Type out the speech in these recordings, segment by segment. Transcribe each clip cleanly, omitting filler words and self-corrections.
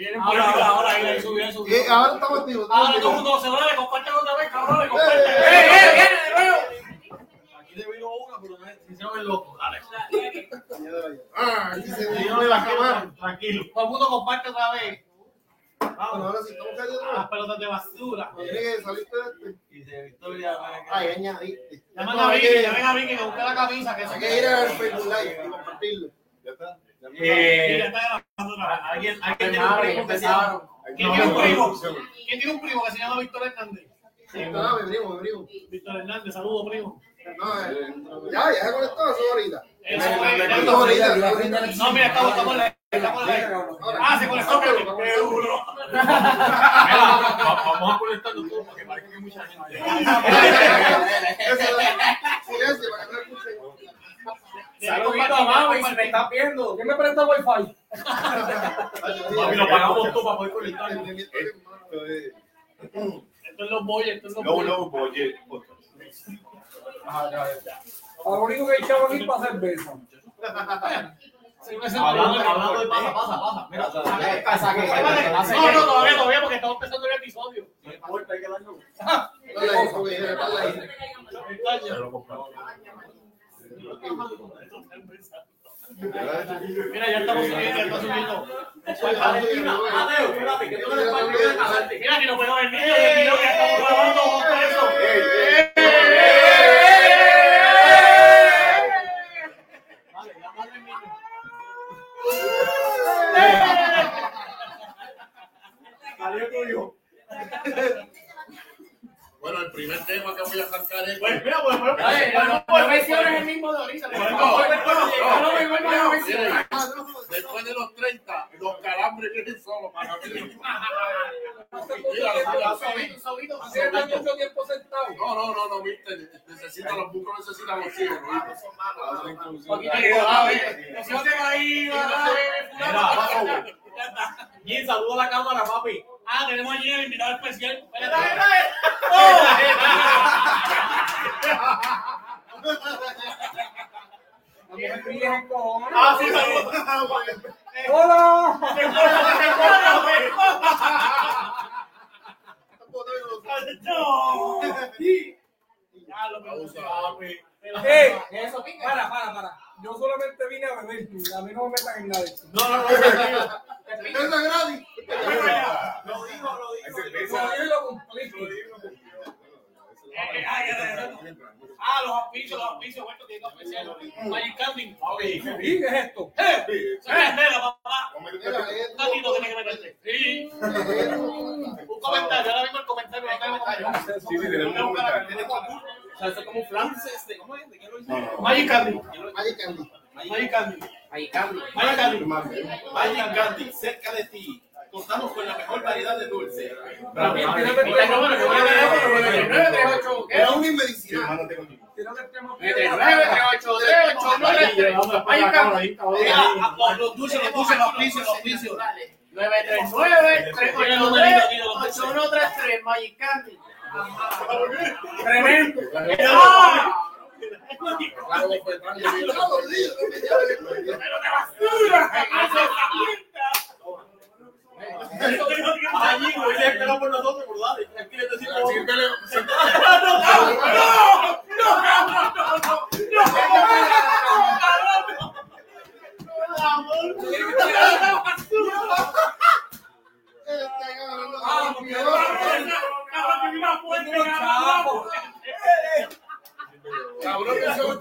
Ahora, ahí subió. Ahora estamos activos. Ahora todo el mundo se va, le comparten otra vez, cabrón, comparten. ¡Viene de nuevo! Aquí te vino una, pero no es, si se ve loco, dale. Aquí se vino la cámara. Tranquilo. Todo el mundo comparte otra vez. Bueno, ahora sí, estamos cayendo. Las pelotas de basura. Tiene que salirte de este. Y de Victoria. Ay, añadiste. Llamen a Vicky, que busque la camisa. Que Hay que ir al Facebook Live y compartirlo. Ya está. Alguien tiene un primo que se llama. ¿Quién tiene un primo que se llama Víctor Hernández? No, mi primo. Víctor Hernández, saludos, primo. No, ya se conectó eso ahorita. No, mira, estamos en la. Se conectó, qué duro. Vamos a conectarnos todos para que parezca que hay mucha gente. Silencio, para que no escuchen. Saludito, mami, si me estás viendo. ¿Quién me presta wifi? Mami, lo pagamos todo para poder conectarnos. Esto es los boyes, No, oye. Lo único que echaba aquí para cerveza. Hablando de pasa. Mira, no, todavía, porque estamos empezando el episodio. No importa, hay que darlo. Mira, ya estamos subiendo. Mira, que no puedo ver el video que estamos grabando con eso. Bueno, el primer tema que voy a arrancar es. No menciones el mismo de ahorita. Después de los 30, los calambres vienen solos para mí. Mucho tiempo sentado. No, viste, necesita los bucos, necesitan los ciegos. Bien, saludo a la cámara, papi. Tenemos allí el invitado especial. Sí, saludos. ¡Hola! Para. Yo solamente vine a beber. A mí no me metan en nada. No. Cerveza gratis. Lo digo. Yo lo cumplí. Los auspicios, bueno, tiene especial. Magic Candy. ¿Y qué es esto? Papá. Un ratito tiene que meterse. Sí. Un comentario, ahora mismo el comentario. Sí, tenemos un comentario. O sea, eso es como un flan. ¿Cómo es? ¿De qué lo hice? Magic Candy. Magic Candy, cerca de ti. Contamos con la mejor variedad de dulce. Era un inmedicinal. los dulces, los auspicios. 939-382-8133, Magic Candy. Tremendo. Allí, hoy le esperamos por nosotros, por dale. Aquí le decimos. Cabrón, que son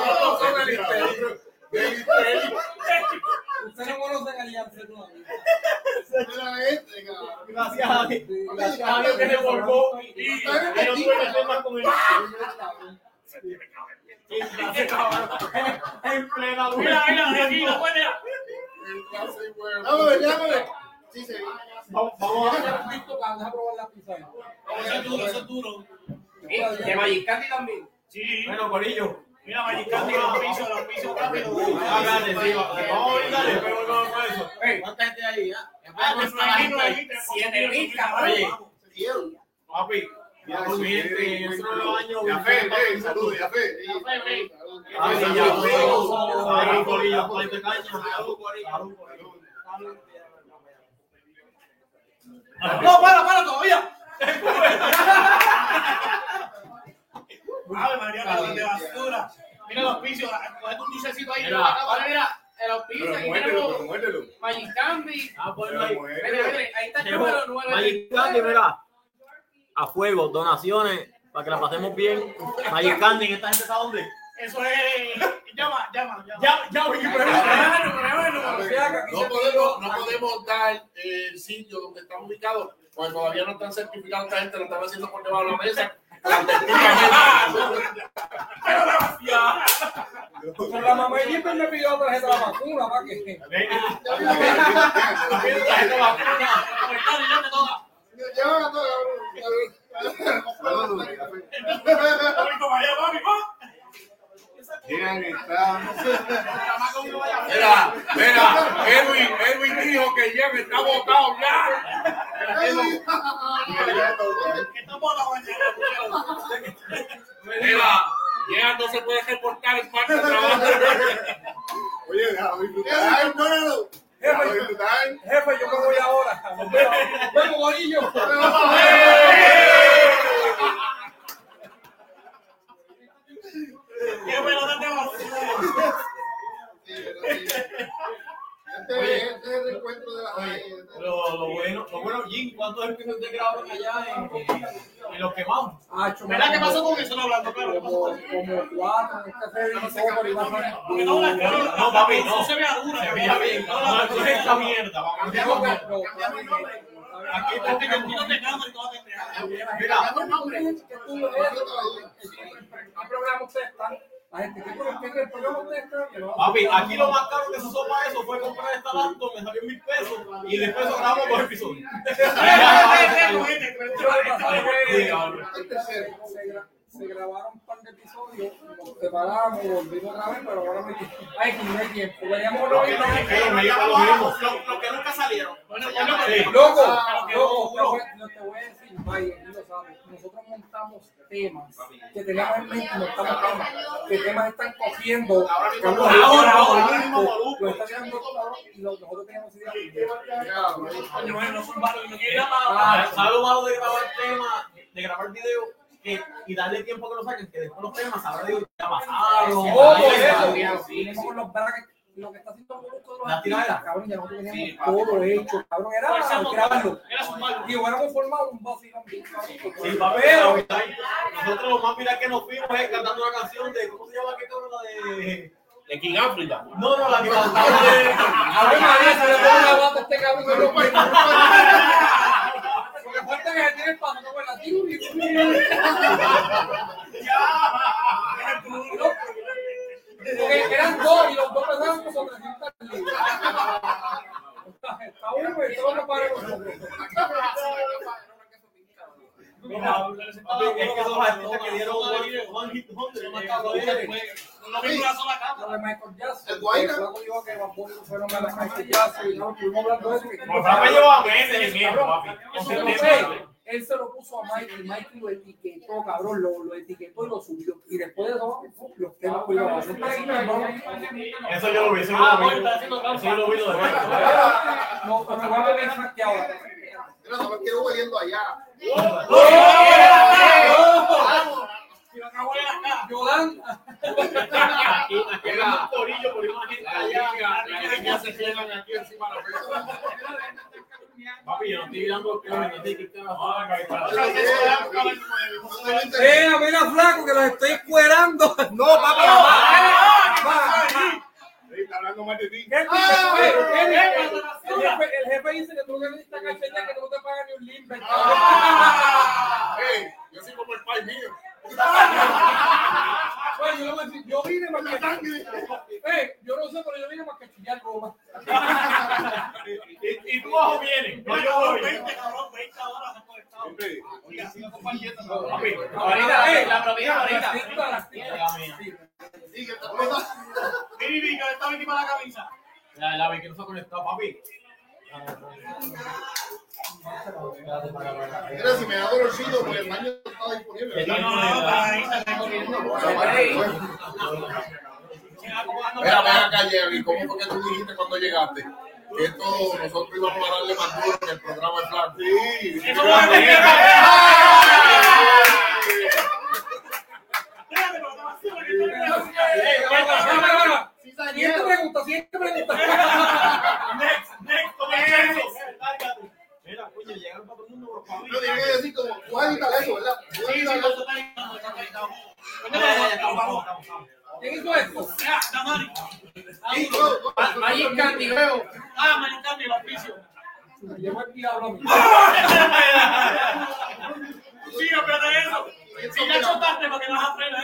Ustedes no conocen Alianza todavía. Gracias a Dios que se volcó y no tuve que hacer más con él. En plena mira, aquí, no puede. Llámame. Sí, se Vamos a hacer un visto para dejar probar la pizza. Eso es duro. De Magic Candy también. Sí. Bueno, Corillo. Mira, Magic Candy, los pisos rápido. Vamos a brindarle, pero no eso. ¿Cuánta gente hay? Ahí. 7,000, cabrón. Papi. Salud, ya fe. No, para todavía. Ave María, de basura. Mira los pisos, cogete un dulcecito ahí. Mira, el auspicio aquí tenemos Magic Candy. Ahí está el número 9. Magic Candy, mira. A fuego, donaciones, para que la pasemos bien. Magic Candy, ¿esta gente está dónde? Eso es. Llama. No podemos dar el sitio donde están ubicados, porque todavía no están certificados. Esta gente lo están haciendo por debajo de la mesa. Pero la mamá de Jimper me pidió la tarjeta de la vacuna, ¿para qué? Mira, Edwin dijo que Jeff está botado ya. Mira, Jeff no se puede reportar en parte de trabajo. Oye, déjame disfrutar. Jefe, yo me voy ahora. Nos vemos, gorillo. ¡Qué pelota te basura! Este es el encuentro de la Lo bueno, Jim, ¿cuántos episodios te grabaron allá en Los Quemados? ¿Verdad que pasó con eso? No hablando, pero. Como 4, No, papi, no. Eso se vea dura. Se veía bien. No, eso es esta mierda. Aquí está el tiro de cámara y todo te Mira. ¿Qué programa ustedes están? La gente, ¿qué programa ustedes están? Papi, aquí lo más caro que se usó para eso fue comprar esta laptop, me salió 1,000 pesos y después grabamos 2 episodios. Se grabaron un par de episodios, nos separamos, volvimos otra vez, pero ahora no hay tiempo. Veníamos Lo que nunca salieron. Loco, no te voy a decir, vaya, tú lo sabes. Nosotros montamos temas que teníamos en mente, montamos temas, que temas están cogiendo. Ahora mismo, lo están dando y nosotros teníamos ideas. No son malos y no quieren ¿Sabes lo malo de grabar temas, de grabar videos? Y darle tiempo que lo saquen, que después los temas ahora digo, ya pasaron. Venimos con los brackets, lo que está haciendo Molusco de la tiradera. Cabrón, ya nosotros teníamos todo hecho, cabrón, era grabarlo. Y hubiéramos formado un vacilón. Sí, papel. Nosotros lo más viral que nos fuimos es cantando una canción de, ¿cómo se llama? ¿Qué cabrón? La de King África. No, la que cantaba de. A ver, María, se le pone la bata a este cabrón. Porque falta que se tiene el paso, no fue la porque eran dos y los dos pesaban como 300 libras. Está uno y todos lo pagan nosotros. Es que dos artistas que dieron One Hit Wonder. No vi una sola cámara. Lo de Michael Jackson. El flaco dijo que Bad Bunny fueron a la Michael Jackson y no estuvimos hablando de eso. Me llevaba meses en eso, papi. Él se lo puso a Mike y Mike lo etiquetó, cabrón, lo etiquetó y lo subió. Y después de eso, los temas cuidados. Eso yo lo vi, eso yo lo vi. No, pero me voy a ver hackeado. Mira, no me quiero hueliendo allá. Yolanda. Aquí era un corillo por una gente allá. Ya se quedan aquí encima de la mesa. Papi, yo no estoy mirando los pies, me dice que Mira, flaco, que los estoy encuerando. No, papi. Está hablando más de ti. El jefe dice que tú no necesitas calcetín, que no te pagan ni un limber. Yo soy como el pai mío. Yo vine más que yo no sé, pero yo vine más que chillar goma. ¿Y tú bajo vienes? No, yo voy. 20 horas han conectado. Oiga, sigo compartiendo. Papi, La propiedad ahorita. Mira, que está encima de la camisa. La vez que no se ha conectado, papi. Mira, si me da dolorcito, porque el baño está disponible. Mira, ven acá, Jerry. ¿Cómo fue que tú dijiste cuando llegaste? Que esto nosotros íbamos a darle más duro que el programa de Flaco. Sí. Eso va a tener Siguiente pregunta. Mira, coño, llegaron para todo el mundo. No tiene que decir como, voy a editar eso, ¿verdad? Voy a editar eso. ¿Quién hizo esto? Magic Candy, veo. Magic Candy, el oficio. Llevo el diablo a mí. Sí, espérate eso. Si ya chotaste, ¿para qué vas a frenar?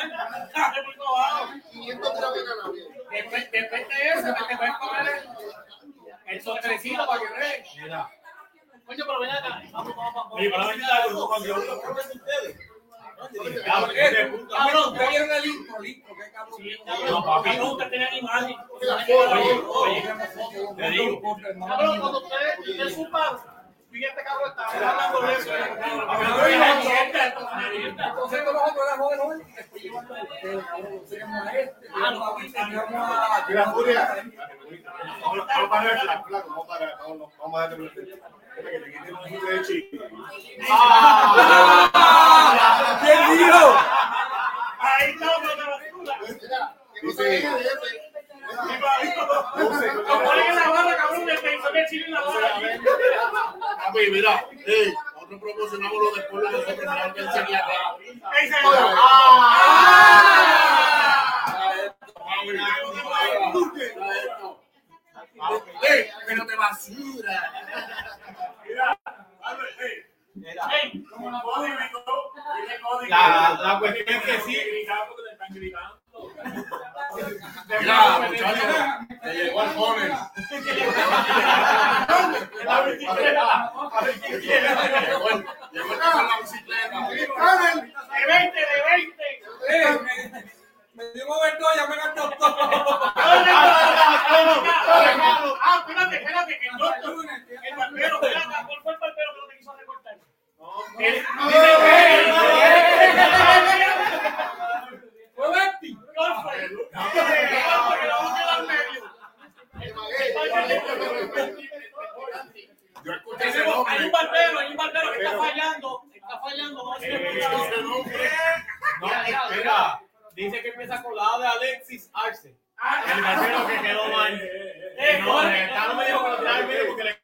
500 gramos de cannabis. Después de eso, te puedes comer el sostrecito para que veas. Mira. Coño, pero ven acá. Vamos. Oye, para ver cuando yo lo prueben ustedes. Cabrón, ¿ustedes vieron el intro? ¿Qué cabrón? No, papi. Cabrón, que tenían imagen. Oye, te digo. Cabrón, cuando ustedes supan, fíjate, cabrón, está hablando de eso. Entonces nosotros éramos de nuevo, después llevando el hotel, cabrón, teníamos a este, teníamos a Mira, Julia. Vamos para el flaco, vamos a darle un ¿Quién dijo? Ahí está, no te basura. Lo ponen en la barra, cabrón, de pensar que chile en la barra. Papi, mira, nosotros promocionamos lo del pueblo de nosotros, mira que enseña acá. Pero de basura. La cuestión es que sí. Mira, muchachos, te llegó el joven. Llegó el con la bicicleta. De 20. Me dio una vergüenza, me cantó todo. Espérate, que el doctor, el barbero, ¿cuál fue el barbero que no te quiso recortar? Fue Betty. Yo escuché ese nombre. Hay un barbero que está fallando. No, espera. Dice que empieza con la A de Alexis Arce. El barbero que quedó mal. No, el Tano me dijo que lo tiraba al medio porque le.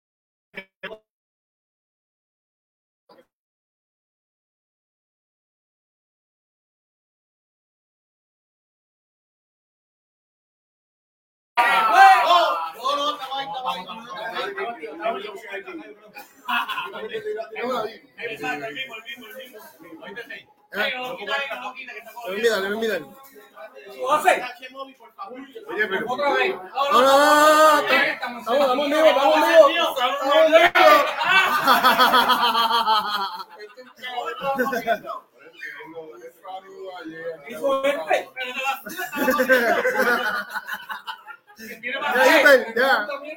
Olvídalo. José, Oye, pero. otra vez. No. Estamos vivos. Hizo este. Ya.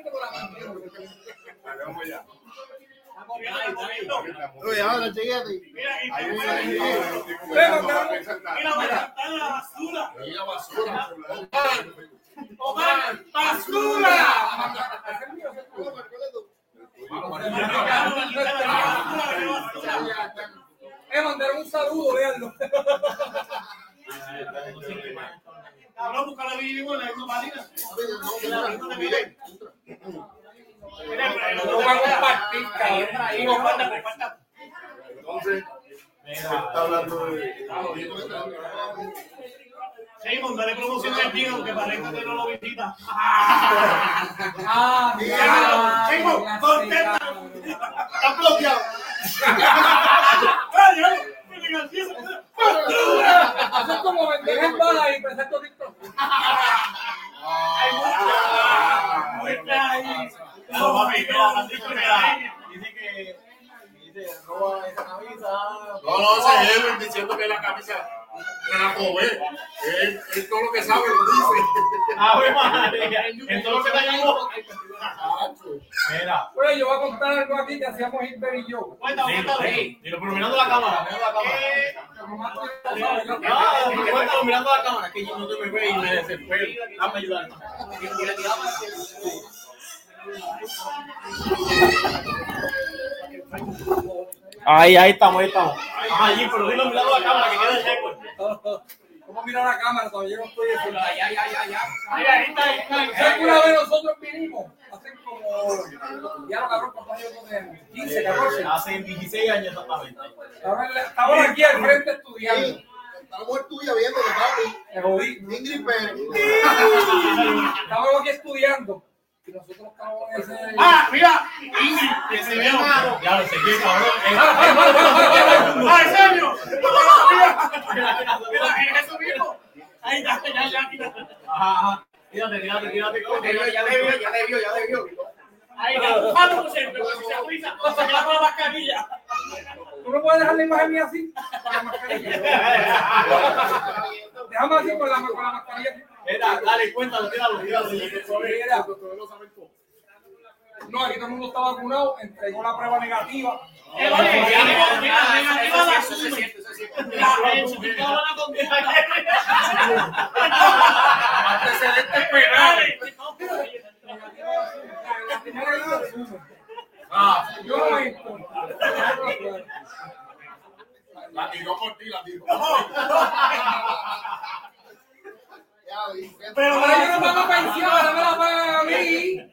Oye, ahora chequéate. Mira, la basura. Mira, basura. Omar, basura. Mandaron un saludo, véanlo. Cabrón, busca la vida en la misma página. No van a compartir, cabrón. Entonces, está hablando de. Simon, dale promoción al tío, que parezca que no lo visita. Simon, contesta. Está bloqueado. Eso es como vender en baja y empezar todo TikTok. No, papi, mira, dice que roba esa camisa. No, ese es él diciendo que la camisa me la robé. Él todo lo que sabe lo dice. ¡Ave María! Entonces lo que te llamó. Mira. Bueno, yo voy a contar algo aquí que hacíamos Hilber y yo. Dilo, pero mirando la cámara, cuéntalo mirando la cámara, que yo no te me veo y me desespero. Dame ayudar. Ahí estamos, ahí estamos. Allí, pero dilo mirando a la cámara que quede el récord. ¿Cómo mira la cámara? Todavía no estoy en la. Ya. Ahí está. ¿Sabes que una vez nosotros vinimos? Hace como. Ya no, cabrón, ¿cuántos años tenemos? 15, 14. Hace 16 años exactamente. Estamos aquí al frente estudiando. Estamos tuya viendo, papi. Me jodí. Ingrid Pérez. Estamos aquí estudiando. Y nosotros estamos en ese. Mira, Ingrid, que se ve malo. Ya lo sé, qué cabrón. ¿En serio? Mira, eso mismo. Ahí ya. Ajá. Tírate. Ya le vio. Ahí está, buscando siempre, porque si se frisa, se queda con la mascarilla. ¿Tú no puedes dejar la imagen mía así? Con la mascarilla. Déjame así con la mascarilla. Mira, dale, cuéntalo, tíralo. No, aquí todo el mundo está vacunado, entregó la prueba negativa. Mira, negativa la asume. El certificado de la condena. Antecedentes penales. Yo no me importa. La tiró por ti, la tiró. Pero ahora yo no pago pensión, ahora me la pagan a mí.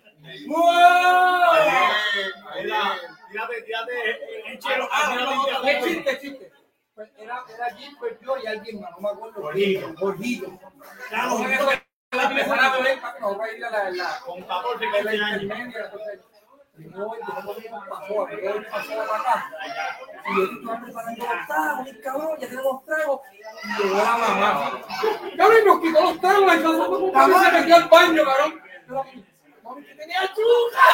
Tírate. El chelo. Es chiste. Pues era Gilbert, yo y alguien más, no me acuerdo. Jorgito. Claro, la primera vez para que nos vaya a ir a la Con 14 la intermedia. No, pasó para acá. Y yo estaba preparando los tragos, cabrón, ya tenemos tragos. Y llegó la mamá. Cabrón, y nos quitó los tragos, la casa fue como se metió al baño, cabrón. Mami, que tenía azúcar.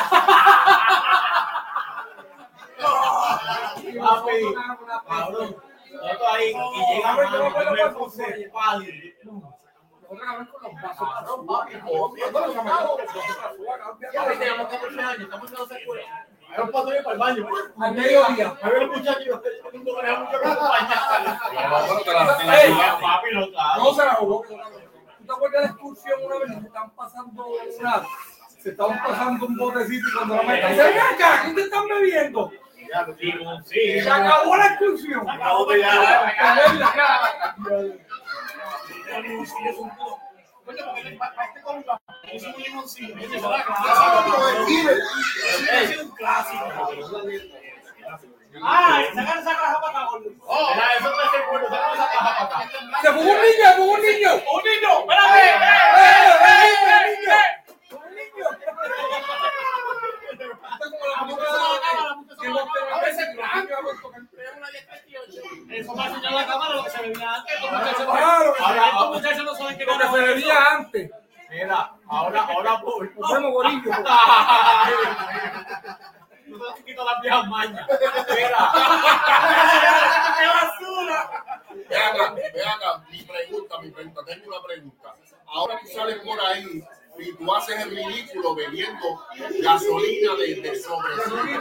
Cabrón. Esto ahí, y llega mami, yo me puse pálido. Otra vez con los vasos, cabrón, papi. Teníamos 14 años, estamos en la escuela. Hay un pato para el baño. Al mediodía. Hay un muchacho, yo tengo que dejar mucho que acompañar. Papi, lo claro. No se la jugó. ¿Tú te acuerdas de la excursión una vez? Se estaban pasando un botecito y cuando la meta dice, ven acá, ¿qué te están bebiendo? Sí. Se acabó la excursión. Acabó de ya. Es un limoncillo. Es un clásico. Sacar esa caja para acá, gordo. Mira, eso no es el cuerpo, saca esa caja para acá. Se fue un niño. ¡Un niño! Eso va a enseñar la cámara lo que se bebía antes. Estos muchachos no saben qué Lo que se bebía antes. Mira, ahora por. Nos vemos, gorillo. No te quito las viejas mañas. Mira. ¡Qué basura! Ve acá, mi pregunta, tengo una pregunta. Ahora tú sales por ahí y tú haces el ridículo bebiendo gasolina de sobre.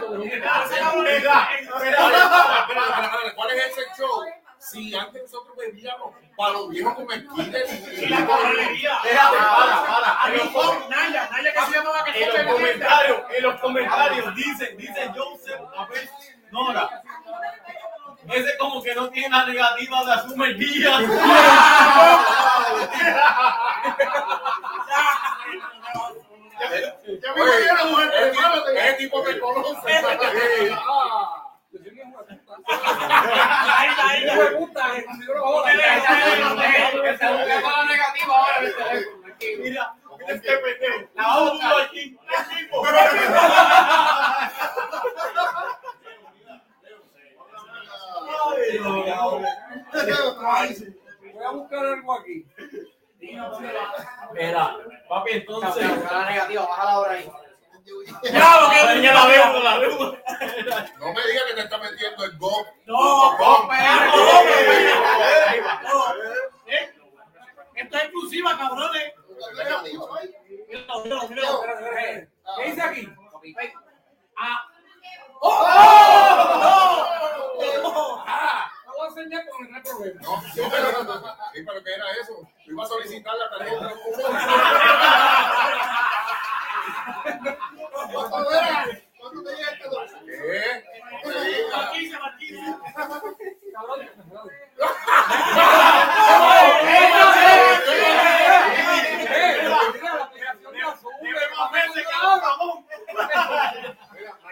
¿Cuál es ese show? Si antes nosotros bebíamos para los viejos con esquites Y la correría. Para. Naya que se llamaba que En los comentarios dicen Joseph, a ver, Nora. Ese como que no tiene la negativa de asume el día. Ese tipo te conoce. Ahí. Me gusta, Mira, este pendejo. La otra aquí. Voy a buscar algo aquí. Mira, papi, entonces. La negativa, baja la hora ahí. Claro que ya la veo. No me digas que te está metiendo el go. Esto es exclusiva, cabrones. ¿Qué dice aquí? ¡Oh! Lo voy a enseñar con el problema. No, pero ¿qué era eso? Yo iba a solicitar la tarjeta. ¿Cuánto te llega este? ¿Qué? Marquise.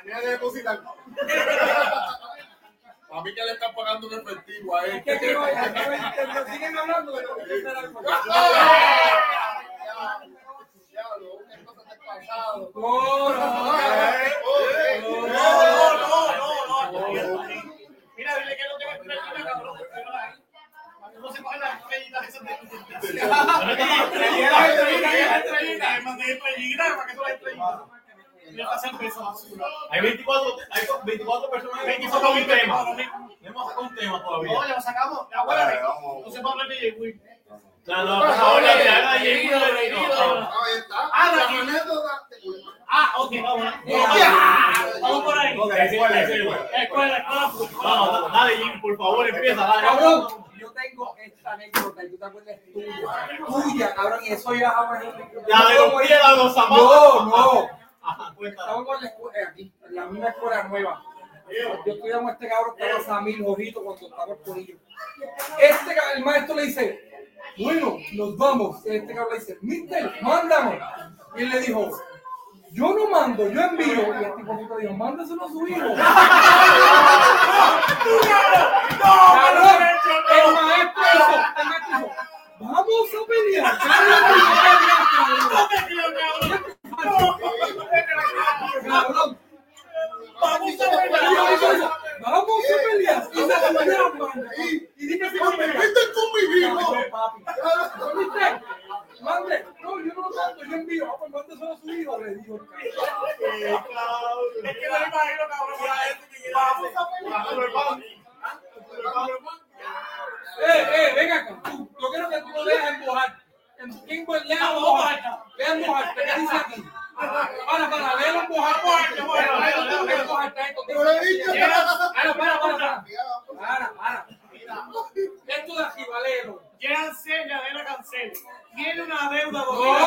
Tienes que depositar. A mí que le están pagando en efectivo a él. Es que siguen hablando de lo que yo era algo. Mira, dile que no tenga estrellita, cabrón. No se cogen las estrellitas esas de... Hay 24 personas que sacado un tema. No hemos sacado un tema todavía. No, ya lo sacamos. No se puede hablar de J-Will. No, por favor, la tirada de J-Will. Ok, vamos. Vamos por ahí. Escuela. Vamos, dale, Jim, por favor, empieza. Cabrón, yo tengo esta anécdota y tú te acuerdas tuya, cabrón, y eso ya jamás. La de los pies, la de los zapatos. No. Ajá, cuéntala. Estábamos en la escuela, aquí, en la misma escuela nueva. Yo estudiamos este cabrón que era Samir Jorito cuando estaba el corillo. El maestro le dice, bueno, nos vamos. Y este cabrón le dice, mister, mándame. Y él le dijo, yo no mando, yo envío. Y este tipo dijo, mándaselo a su hijo. Cabrón, el maestro dijo, vamos a pelear. Cabrón. Vamos a pelear. Y se pelearon, y dije, ¡Vete con mi hijo! Mande, no, yo no lo mando, yo envío. Pues mándeselo a su hijo, le digo. Es que no me imagino, cabrón, para esto que Venga acá, yo quiero que tú lo dejes empujar. ¿Quién puede leer empujar? Lea empujar, ¿qué dice aquí? Para, leer empujar. Para. Esto de aquí, Valero. Llegan señas de la cancel. Tiene una deuda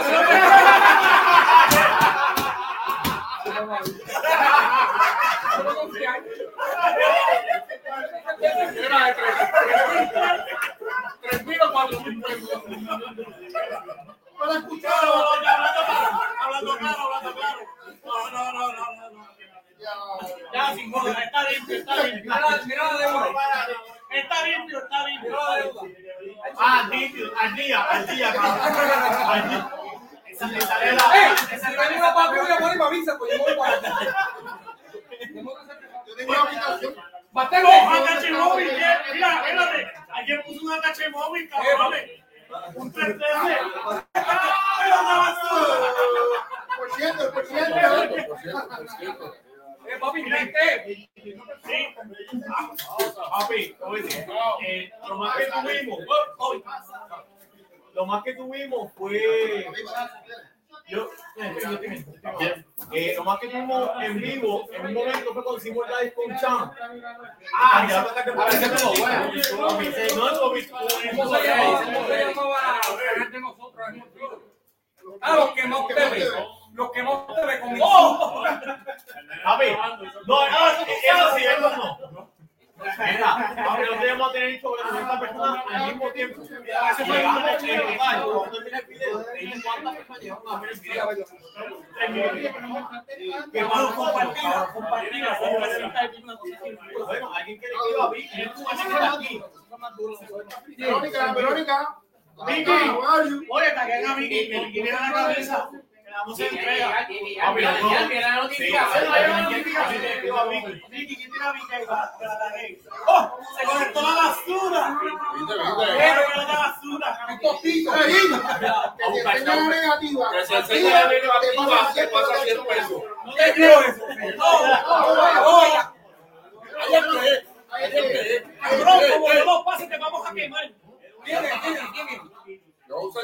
hablando claro. No. Ya, sin joder, está limpio. Mira la deuda. Está limpio. Mira la deuda. Limpio, al día, cabrón. Esa tengo una papi, voy a poner para avisa, pues yo voy para allá. Yo tengo una aplicación. Batero. ATH móvil, mira, espérate. Ayer puso un ATH móvil, cabrones. Un 313. Por ciento. Papi, mira Sí. Papi, lo más que tuvimos fue... Lo más que tuvimos en vivo, en un momento fue cuando hicimos el live con Chan. Ya toca que parece que lo bueno. ¿Cómo se llamaba el de nosotros? Los que más te ven. Los que más te ven con Papi, no, eso sí, eso no. Mira, aunque no tenemos a tener sobre 90 personas al mismo tiempo. Eso fue cuando termina el video. ¿Cuántas personas llevan a ver el video? 3 minutos. Que vamos a compartir. Bueno, alguien quiere que iba a Vicky. Verónica. Vicky, oye, taguen a Vicky, que Vicky viene a la cabeza. Le damos entrega. Papi, la notificación. Vicky, ¿quién tiene a Vicky ahí? ¡Oh! ¡Se conectó la basura! ¡Pero que no la basura! Que si enseña negativa. Que se enseña la negativa, se pasa 100 pesos. No te creo eso. Cabrón, como no lo pases, te vamos a quemar. ¿Quién es? Yo sé.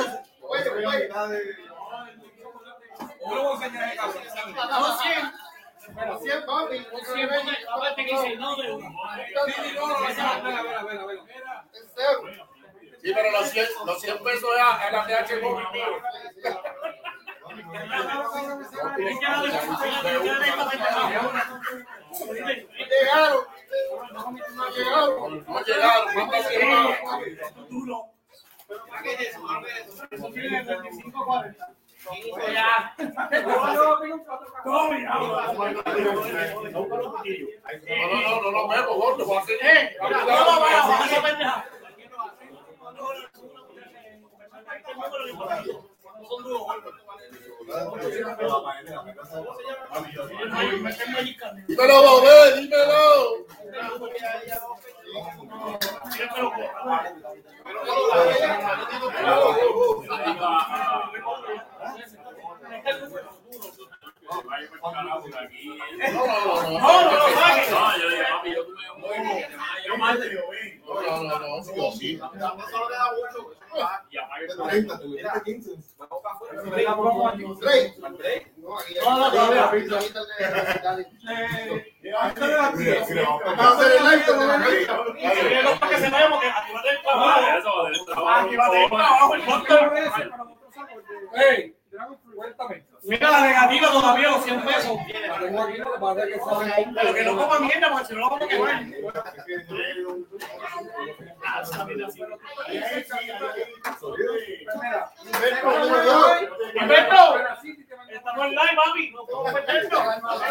Yo lo voy a enseñar a cabrón. No 100. 100, papi. 100, aparte que dice no de uno. Sí, pero los 100 pesos es a la TH móvil mío. No llegaron. No, Pepo, gordo, voy a hacer. Dímelo, Bobé, dímelo. Hey, cuéntame. Mira la negativa todavía, los 100 pesos. Pero que no coma mierda, porque si no lo vamos a quemar. Humberto, estamos en live, mami. No puedo perderlo.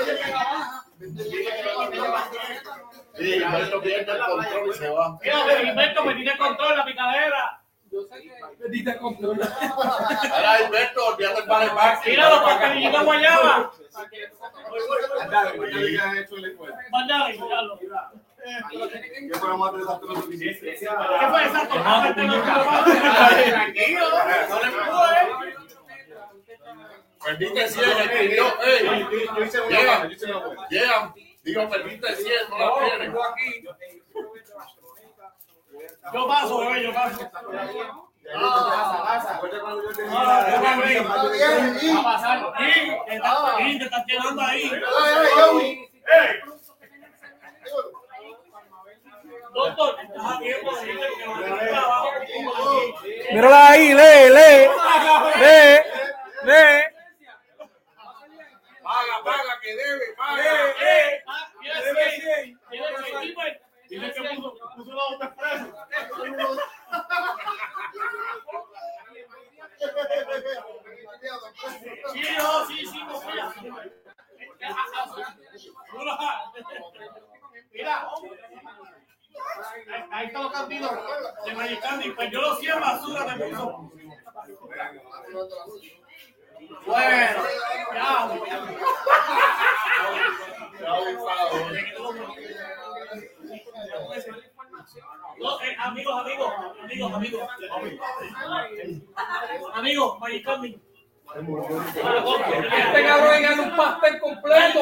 Sí, Humberto pierde el control y se va. Mira, Humberto, me tiene control la picadera. Yo sé que perdiste el control. Ahora, Humberto, olvídate el vale parque. Mira los pastelillos de guayaba. Mándale, míralo. ¿Qué fue más de esas cosas que hiciste? ¿Qué fue esa tonada? Tranquilo, no le pudo, Perdiste 100, Yo hice una buena. Llegan. Digo, perdiste 100, no la tienes. Yo paso, bebé, yo paso. Va a pasar. Te estás quedando ahí. Doctor, estás a tiempo de decirle que va a trabajo. Mírala ahí, lee. Paga, que debe, paga. Dile que puso la otra expresa. Sí, no fui. Mira, ahí están los candidos de Magic Candy. Pues yo los 100 basura me puso. Bueno, ya. No, amigos, Magic Candy. Este cabrón gana un pastel completo.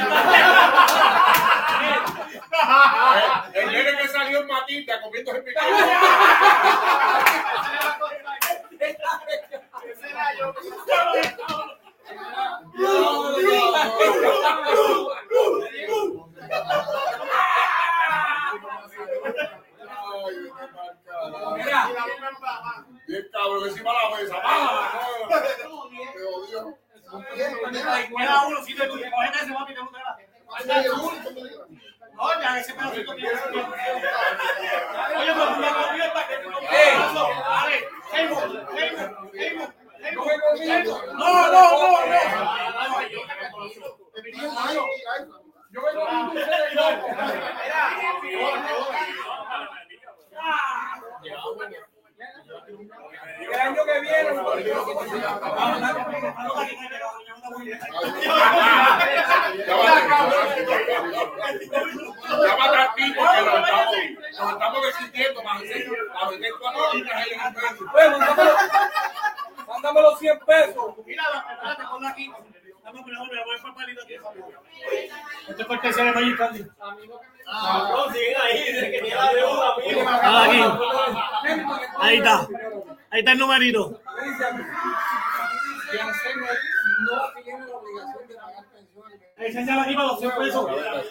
El nene que salió en Matilda comiendo el picado. Bien cabrón, encima la mesa. Queda uno, si te gusta, cogete ese papi, te gusta. No, ya ese pedacito tiene. Oye, pero tú la cubierta que no. Dale, no. Yo me comí un dulce de coco. El año que viene. Llama tranquilo que nos estamos decidiendo para vender 4 libras ahí en el medio. Mándame los 100 pesos. Mira, espérate, ponla aquí. Dame una hora, voy a poner palito aquí. Este fue el tercer de Magic Candy. No, siguen ahí, desde que tiene la deuda, amigo. Ahí está. Ahí está el numerito. Enseñala aquí para los 100 pesos.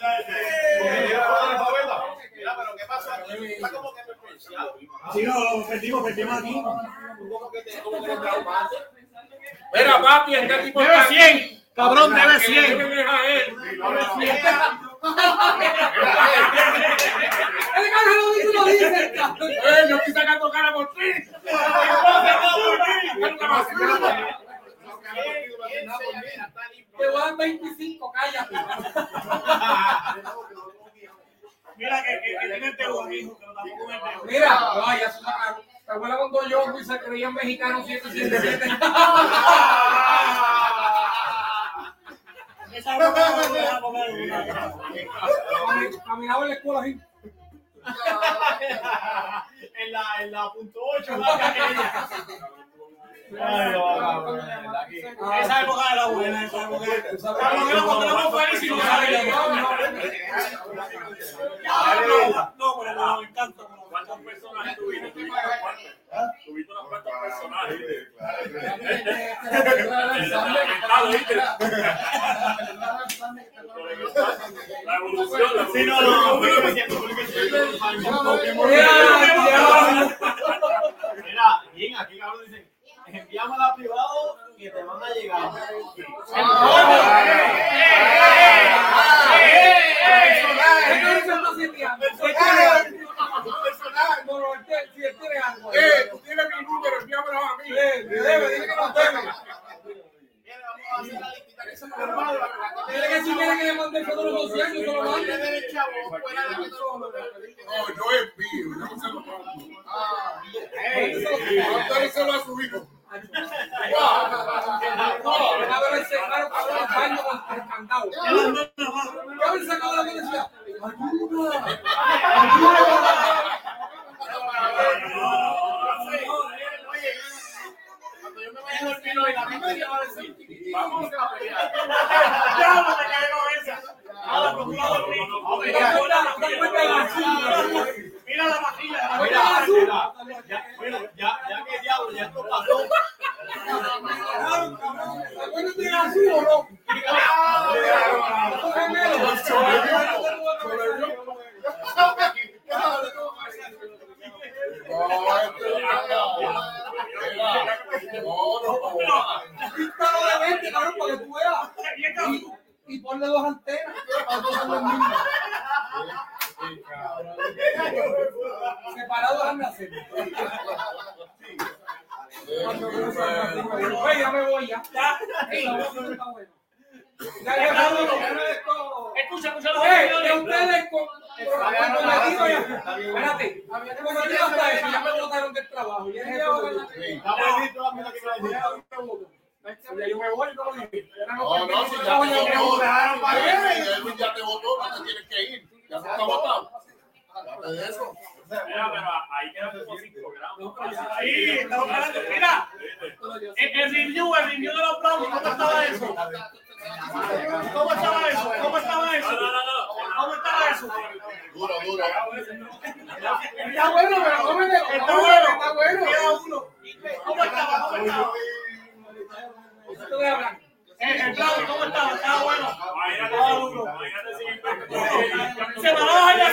Mira, pero ¿qué pasó aquí? Está como que especial. Sí, no, perdimos aquí. Mira, papi, este tipo Debe 100. Cabrón, debe 100. Debe a él. Debe 100. El cabrón lo dice. Yo estoy sacando cara por ti. Te voy a dar 25, cállate. y se creían mexicanos 777. Caminaba en la escuela así. En la punto 8, esa época era buena, esa época era feliz y no sabía. No, pero me encanta. ¿Cuántos personajes tuviste? Tuviste unos cuantos personajes. La evolución. Sí, no. Mira, bien, aquí cabrón dicen, enviamos a privado que te van a llegar. Tú tienes mi número, envíamelo a mí. Dile que no debe. Dile que si quiere que le mande fotos de los 200, se lo mande. No, yo envío, yo no se lo mando. Mándaselo a su hijo. Una vez se sacaron para el baño con el candado. Yo me sacaba la policía. Cuando yo me vaya a dormir hoy, la gente me va a decir, vamos a pelear. Ya no te cae con esa. Mira la vajilla. Ya que diablo, ya esto pasó. ¿Acuérdate de azul o no? Píntalo de 20, cabrón, para que tú veas. Y ponle 2 antenas para que sean los mismos. Separados al nacer. Ya me voy ya. Escucha que ustedes cuando me digo ya. Espérate, como yo hasta eso, ya me botaron del trabajo. Ya yo me voy y no lo dije. No, si ya te votó, no te tienes que ir. Ya no está votado. De eso. Mira, pero ahí queda por 5 gramos. Ahí, estamos hablando. Mira, el review de los Browns, ¿cómo estaba eso? ¿Cómo estaba eso? ¿Cómo estaba eso? ¿Cómo estaba eso? Duro. Está bueno, pero cómete. Está bueno. Queda uno. ¿Cómo estaba? El Brown, ¿cómo estaba? Estaba bueno. Se me va a bajar la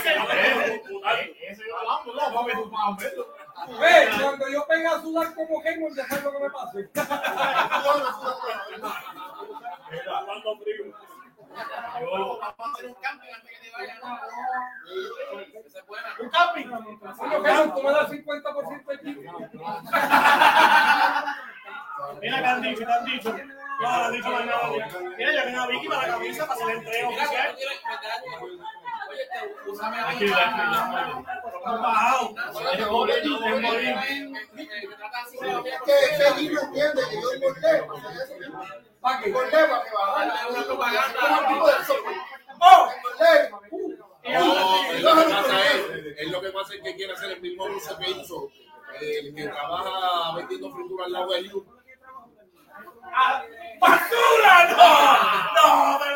Cuando yo pegue a sudar como Heyman, dejar lo que me pase. Cuando frío. Vamos a hacer un camping antes que te vayan. un camping. Bueno, Heyman, tú me das 50% aquí. Mira, ¿qué han dicho? ¿Qué han dicho? No han dicho más nada. Mira, yo vine a Vicky para la camisa para hacer el entrega oficial. Aquí, bajado. ¿Qué niño entiende que yo engordé? ¿Para qué? Engordé para que bajara. Una propaganda. Lo que pasa es que quiere hacer el mismo uso que hizo el que trabaja vendiendo fritura al lado de Liu. ¡Basura! ¡No! ¡No!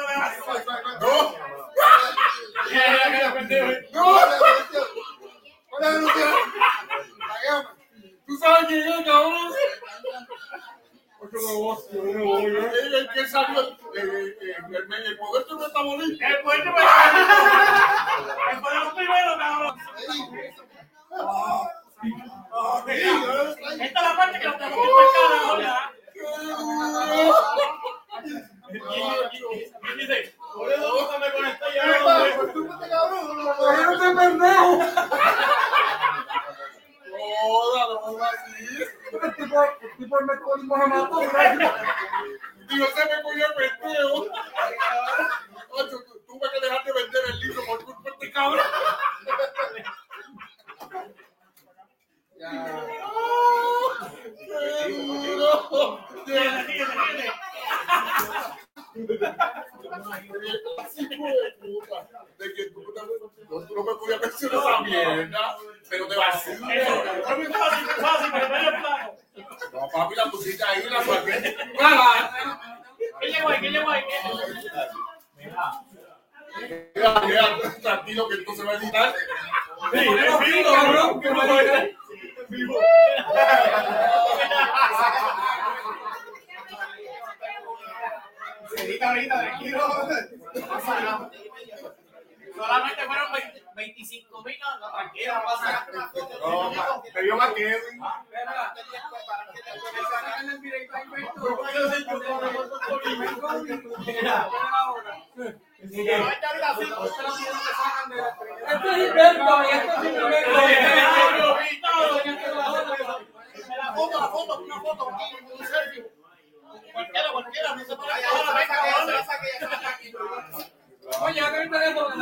¿Tú sabes quién es, cabrón? El que salió, el poder de metabolismo. El poder primero, cabrón. Esta es la parte que nos tenemos que pescar ahora. ¿Quién dice? Por eso no me conecté ya. El tipo me colmó a matar. Digo, se me cogió el pendejo. Tuve que dejar de vender el libro por culpa de este cabrón. de que tú no me podías mencionar esa mierda, pero de basura. Fue muy fácil, pero medio plano. No, papi, la pusiste ahí, la saqué. ¿Qué llegó ahí? Mira, tranquilo que esto se va a editar. Vivo. Ahorita, tranquilo. Solamente fueron 25,000, no, tranquilo, no pasa nada. No, te dio más que Edwin. La foto, una foto, un selfie. Cualquiera, no se puede Oye, ya que me eso.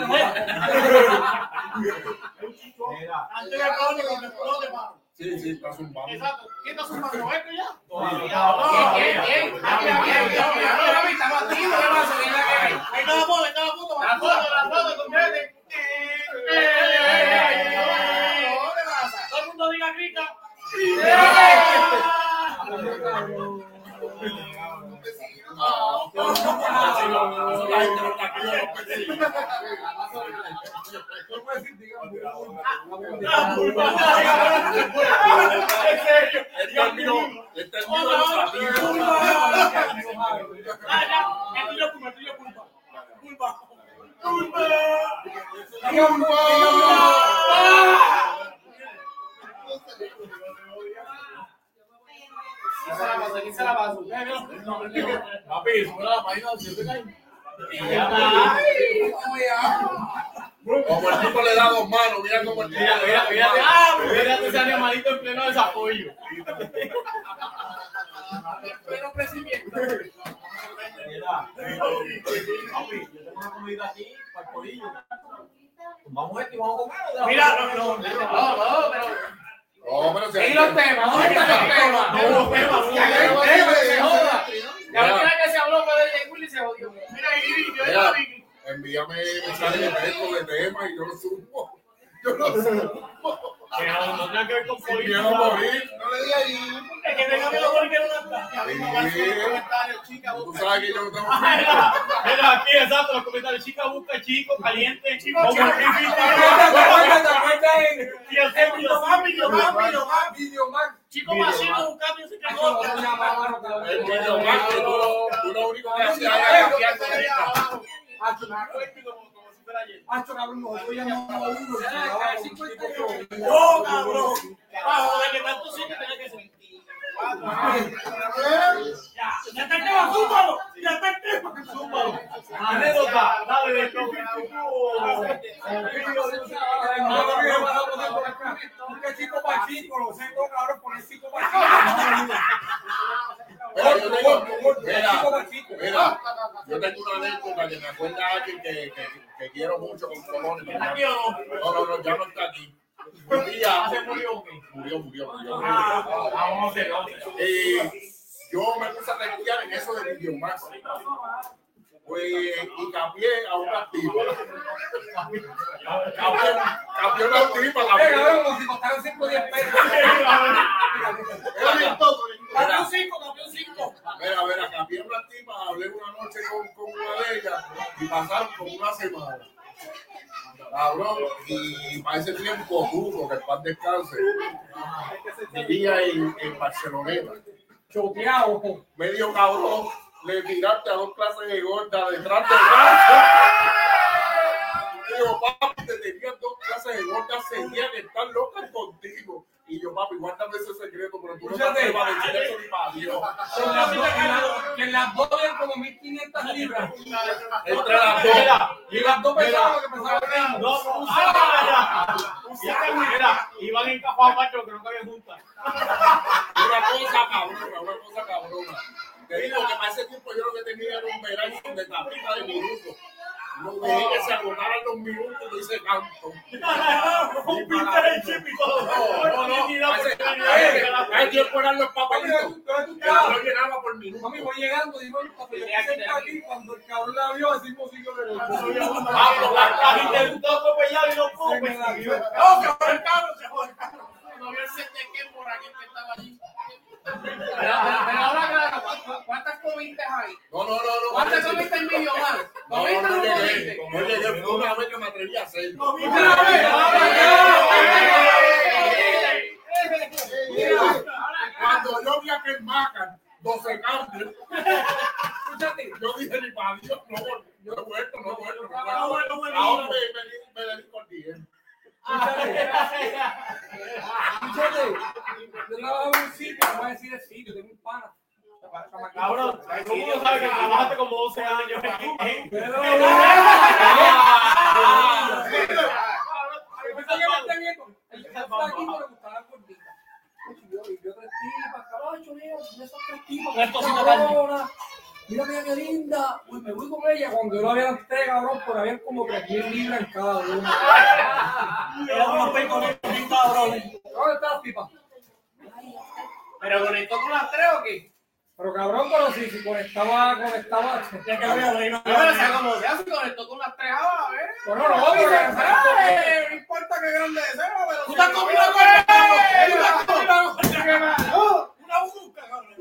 antes de crónico, me explode, mano. Sí, está zumbando. Exacto. ¿Quién está zumbando esto ya? Bien. Ahí está la foto, la foto, con verde. Todo el mundo diga grica. ¿Quién se la pasó? Papi, sube la página, ¿sí te Como el tipo le da 2 manos, mira cómo el tipo le da 2 manos. Mírate ese animalito en pleno desarrollo. Pleno crecimiento. Papi, yo tengo una comida aquí para el polillo. Vamos esto y vamos a comer. Mira, pero. No, pero si ¿Y los temas? ¿Dónde están los temas? No, los temas, Ya que los temas, que se joda. La última que se habló fue de Jay Willy se jodió. mira, yo Mira, ya vi. envíame mensaje de texto de tema y yo lo subo. Yo lo subo. Que no tenga que ver con Quiero política. morir, no le di ahí. Es que tenga miedo porque no está. Tú sabes que yo no tengo Mira aquí, exacto, los comentarios. Chica busca chico, caliente, chico. Chico, como chico. Y el video más. Chico machino buscando y se cagó. el video más que tú lo único que hacías era cambiar de lista. Hacho, cabrón, nosotros llamamos a uno. No, cabrón. Joder, que tanto sí que tenga que ser. Ya está el tema, súmalo. Ya está el tema. Súmalo. Anécdota, dale de Porque chico para chico, lo sé, cabrón, por el chico para chico. Mira, yo tengo una anécdota que me acuerda a alguien que quiero mucho con Colonia. ¿Aquí o no? No, ya no está aquí. Un día ¿Se murió? murió. Vamos a hacer. Yo me puse a testear en eso de Video Max. Pues, y cambié a una tipa. Cambié una tipa. Cabrón, como si costaran 5 o 10 pesos. Campeón 5. Mira, cambié una tipa, hablé una noche con una de ellas y pasaron como una semana. Cabrón, y para ese tiempo duro, que el pan descanse, vivía en Barceloneta. Choteado. Medio cabrón, le tiraste a 2 clases de gorda detrás de casa. Digo, papi, te tenían 2 clases de gorda, seguían estar locas contigo. Y yo, papi, guárdame ese secreto, pero tú no te atreves a decir eso ni para Dios. Que en las dos eran como 1.500 libras. Entre las dos. Y las dos pensaban que pensaban No, mira, iban encapados, macho, que no cabían juntas. Una cosa cabrona. Te digo que para ese tiempo yo lo que tenía era un verano de tapita de minutos. No dejé que se agotaran los minutos, lo hice canto. Un pinche de chip y todo. Hay tiempo eran los papelitos. Lo llenaba por minuto. Mami, voy llegando, digo, cuando yo puse aquí, cuando el cabrón la vio, decimos sigo de Pablo, La intentó atropellar y no pudo. se me la vio. No, se fue el carro, se fue el carro. No vio el set de qué por aquí que estaba allí. Pero ahora, claro, ¿cuántas comiste ahí? No. ¿Cuántas comiste en video más? No llegué. No llegué. Fue una vez que me atreví a hacerlo. Cuando yo vi a que Macan 12 cambios, yo dije ni para Dios, no he vuelto. Ahora me dedico al día. Escúchate, yo trabajo en un sitio, no voy a decir el sitio, tengo un pana. Cabrón, todo el mundo sabe que trabajaste como 12 años. Mira qué linda. Uy, me voy con ella. Cuando yo la vi a usted, cabrón, por habían como 3,000 libras en cada una. Era unos pecos de cabrones. ¿Dónde está la pipa? ¿Pero conectó con las 3 o qué? Pero cabrón, pero si conectaba. Ya que había reído. O sea, como sea, si conectó con las 3 ahora, a ver. Bueno, no, No importa qué grande sea, pero... ¡Tú estás comiendo con él! ¡Una busca, cabrón!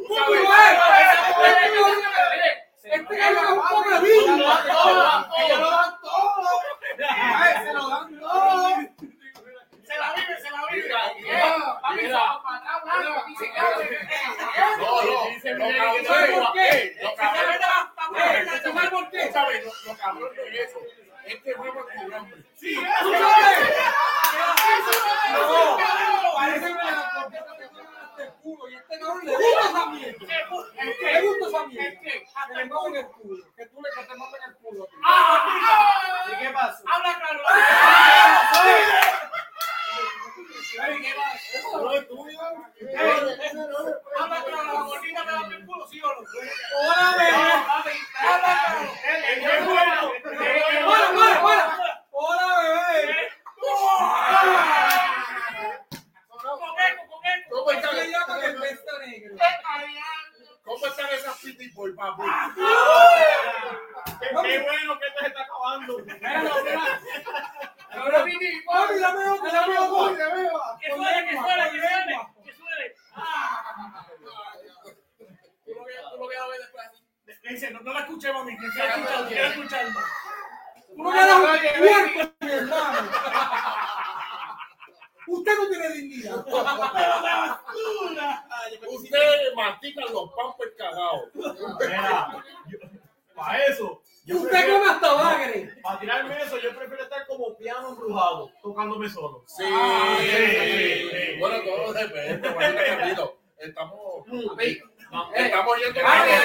Este cabrón es un pobre bicho. ¡Ellos lo dan todo! ¡Se lo dan todo! ¡Se la vive! Lo cabrón de eso es que vamos a tu nombre. ¡Sí! Parece que el culo y este cabrón le gusta esa mierda. Le gusta esa mierda. Que le manden el culo. Que tú le te manden el culo. ¿Y qué pasa? ¡Habla claro! ¿Qué pasa? No es tuyo. ¡Habla claro! ¿La gordita me da el culo, sí o no? ¡Hola, bebé! ¡Habla claro! ¡Qué bueno! ¡Hola, bebé! ¿Cómo están? Se llama el pesta negro. ¿Cómo están esas piti por papu? ¡Qué bueno que esto se está acabando! Ahora Piti, ¡Mami, dame otro! ¡Dame otro! que suene, que suene. Tú lo voy a ver después así. Dice, no la escuché, mami, que quiero escucharlo. ¡Tú no me das un cuerpo, mi hermano! Usted no tiene dignidad. Ustedes mastican los pampers cagados. Mira, para eso. Usted come hasta bagre. Para tirarme eso, yo prefiero estar como piano embrujado, tocándome solo. Sí. sí. Bueno, todo depende. Bueno, repito, estamos yendo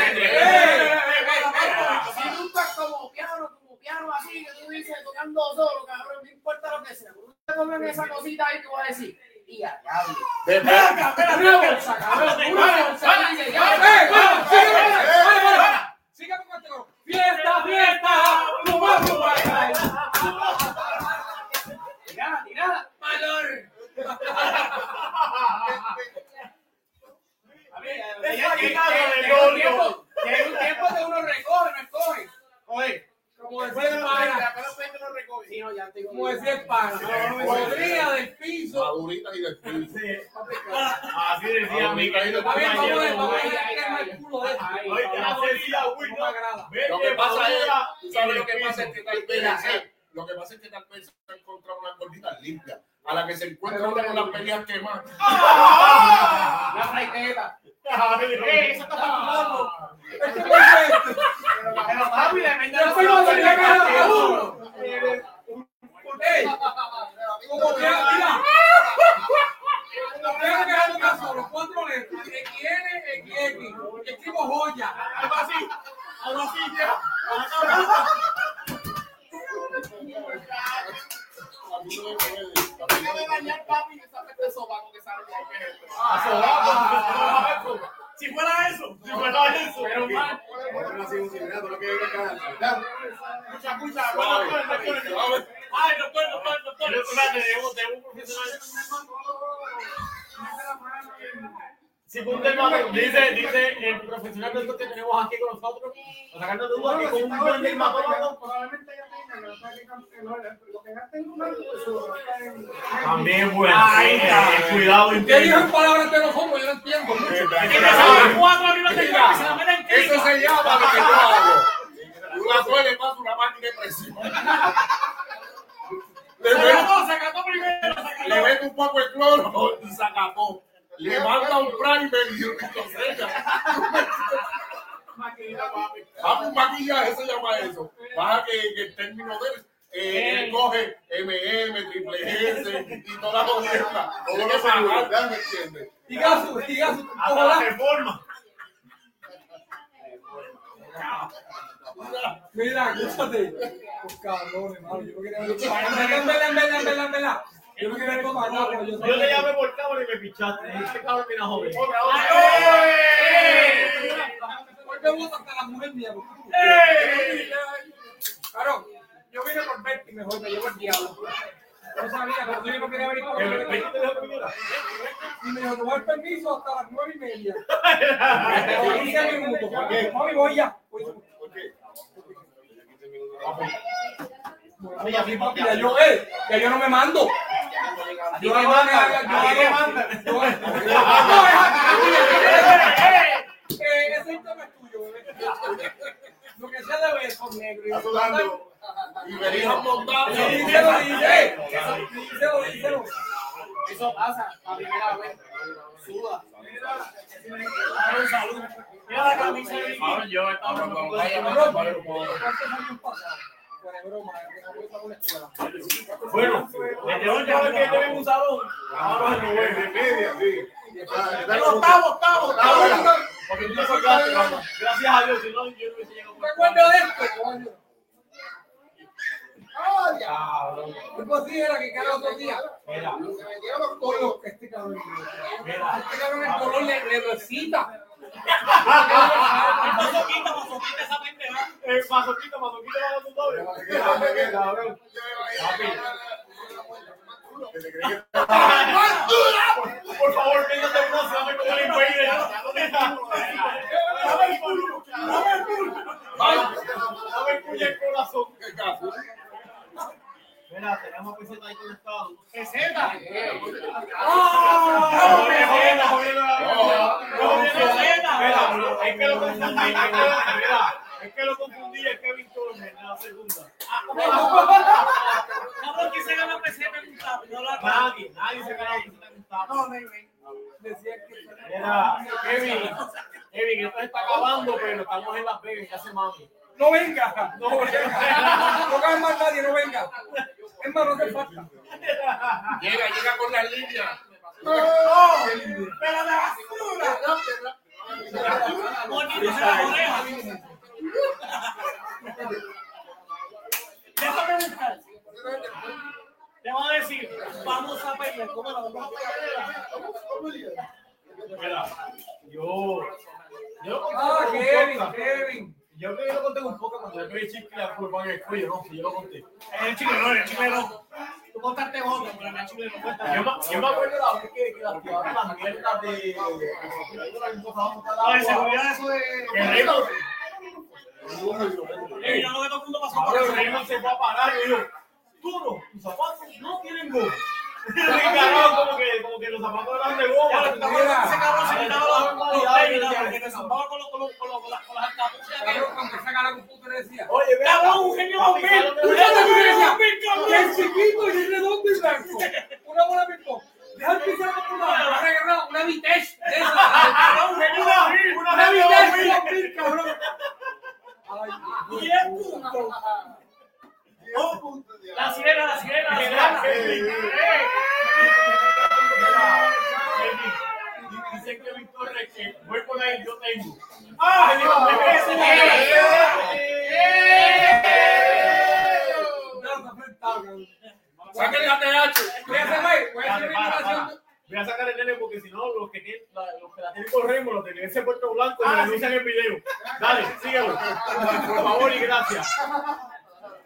Si tú estás como piano así, que tú dices tocando solo, cabrón, no importa lo que sea. Tú te comes esa cosita ahí, tú vas a decir, y a diablo. Una bolsa, cabrón, una bolsa. Siga con este coro. ¡Fiesta, fiesta! Tirada. Mayor. Hay un tiempo que uno recoge, no escoge. Oye, Como decía el pana. Sí, no, ya estoy Como decía el pana. Podría del piso. maduritas y del piso. así decía mi querido Está bien, vamos a ver compañero. qué es el culo de esta. Oye, así decía, uy, No me no. agrada. Lo que pasa es, tú sabes lo que pasa es que tal vez se ha encontrado una gordita limpia. A la que se encuentra una con las peleas quemadas. la fraiteta. Eso está pasando. Este es perfecto. Pero papi, depende de Yo soy más de cada uno. Ey, como que mira. Quiero que haga caso, los 4 letras. XN, XX. Escribo joya. Algo así. Ya. Déjame bañar, papi, que esa peste sobaco que sale de ahí. Si fuera eso. Pero mal. Bueno, así un cineasta, no quiere que Ay, doctor. Tenemos un profesional. Si fue un dermatólogo, dice el profesional nuestro que tenemos aquí con nosotros, para sacarnos de dudas, que con un buen dermatólogo. Probablemente ya tenga lo que gaste en un También, bueno, cuidado ¿Qué interno. dijo en palabras de nosotros? Yo no entiendo. Eso se llama lo que yo hago. Una suele más una máquina de presión. Le meto un poco de cloro y se acabó. Le manda un primer y lo seca. Un maquillaje se llama eso. Baja que el término de él coge MM, triple S y todas las otras. Todo lo que se ¿me entiendes? Diga su, Hasta la reforma. Mira, escúchate. Los cabrones, mano. Yo no quería ver. En verdad. Yo no quería tomar nada, pero yo Yo te llamé por cámara y me pichaste. Este cabrón viene a joder. Hoy me gusta hasta la mujer mía. Claro, yo vine por Betty, mejor me llevo el diablo. No sabía, pero yo no quería venir por ¿El Betty. Betty te dejó primero? Y me dijo, tomar permiso hasta las 9:30. 15 minutos. Mami, voy ya. Ya yo no me mando. Yo no ese tema es tuyo, bebé. Lo que sea de beso negro. Está sudando. Y venían montados. Díselo. Eso pasa la primera vez. Suda. Mira la camisa de Ahora yo estaba ¿Cuántos años pasaron? Fuera de broma, que no voy a una escuela. Bueno, desde hoy ya ven que tenemos un salón. Ahora no voy. media, sí. Estamos. Porque tú no sacaste, gracias a Dios, si no, yo no hubiese llegado. ¿Te acuerdas de esto, coño? ¿Qué considera que cada otro día? Mira, Este cabrón. mira. Este cabrón el color le recita. masoquita esa pendeja. Masoquito, va a tu doble. Por favor, péngate el brazo, dame como el invader. Dame el puño el corazón. Mira, tenemos peseta ahí conectado. Peseta. Es que lo confundí, es Kevin Turner en la segunda. Cabrón, ¿quién se gana peseta en un tapo? Nadie se gana peseta en un tapo. Decía que Mira, Kevin, esto se está acabando, pero estamos en Las Vegas, ya se mami. no venga. No cabe más nadie, no venga. Es más, no te falta. Llega con las líneas. ¡Pero de basura! Bonito se la oreja. Déjame buscar. Te voy a decir, vamos a pelear. ¿Cómo la vamos a pelear? Mira, yo Kevin. Yo creo que yo lo conté un poco cuando le pegué chicle a culpa en el cuello, no, si yo lo conté. El chicle no. Tú contaste otro, pero el chicle no cuenta. Yo me acuerdo la vez que activaron las mierdas de A ver, seguridad eso de... el Raymond. Yo no que todo el mundo pasó por Ahora eso. el Raymond se fue a parar y dijo, tú no, tus zapatos no tienen goma. Como que los zapatos eran de goma. Ese cabrón se quitaba los tenis, porque te zampaba con las altapuchas. Cuando saca la computadora decía, Oye, vea, Cabrón, un genio Bambín. que es chiquito y es redondo y blanco. Una bola de ping-pong. Deja el piso de la computadora. Una Vitesse. Una Vitesse Bambín, cabrón. La sirena. Dice que Víctor que voy por ahí, yo tengo. Saquen la TH. Voy a hacer una invitación. Voy a sacar el nene porque si no, los que la tienen con Remo, los de ese Puerto Blanco, me denuncian el video. Dale, síguelo. Por favor y gracias.